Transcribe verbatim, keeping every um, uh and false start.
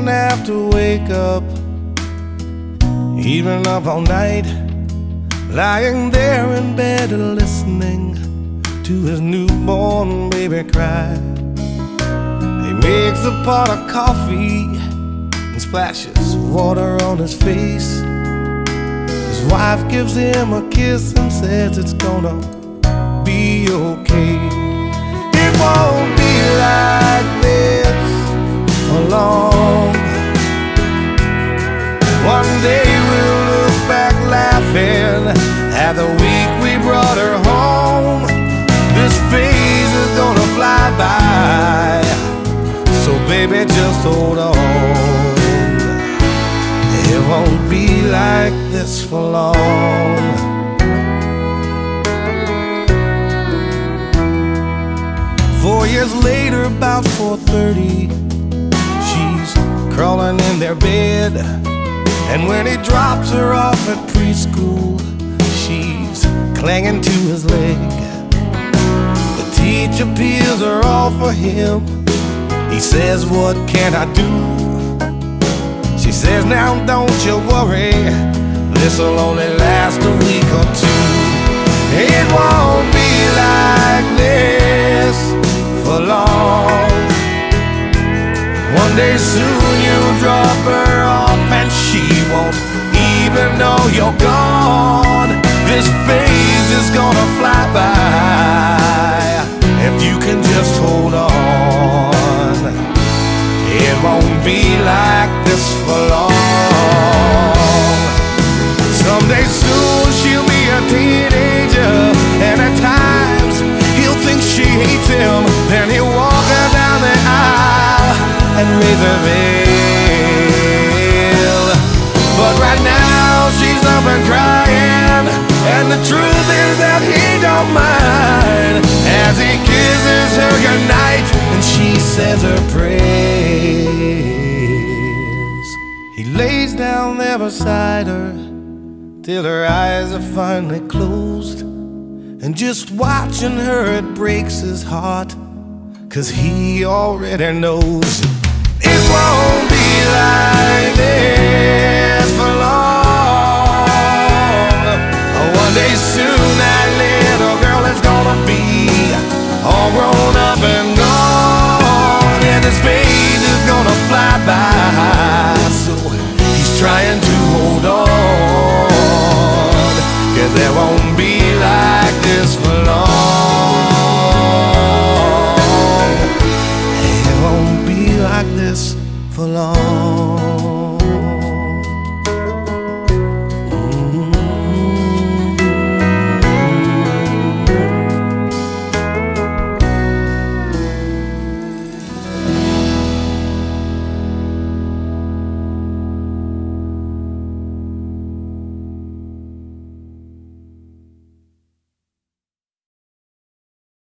don't have to wake up. He's been up all night, lying there in bed and listening to his newborn baby cry. He makes a pot of coffee and splashes water on his face. His wife gives him a kiss and says it's gonna be okay. It won't be like this for long. One day we'll look back laughing at the week we brought her home. This phase is gonna fly by, so baby just hold on. It won't be like this for long. Four years later, about four thirty, she's crawling in their bed. And when he drops her off at preschool, she's clinging to his leg. The teacher peels her off for him. He says, what can I do? She says, now don't you worry, this'll only last a week or two. It won't be like this for long. One day soon you'll drop her off and she won't even know you're gone. This phase is gonna fly by if you can just hold on. It won't be like this for long. Someday soon she'll be a teenager, and at times he'll think she hates him. Then he'll walk her down the aisle and raise her veil. But right now she's up and crying, and the truth is that he don't mind as he kisses her goodnight and she says her prayers. He lays down there beside her till her eyes are finally closed, and just watching her it breaks his heart, 'cause he already knows it won't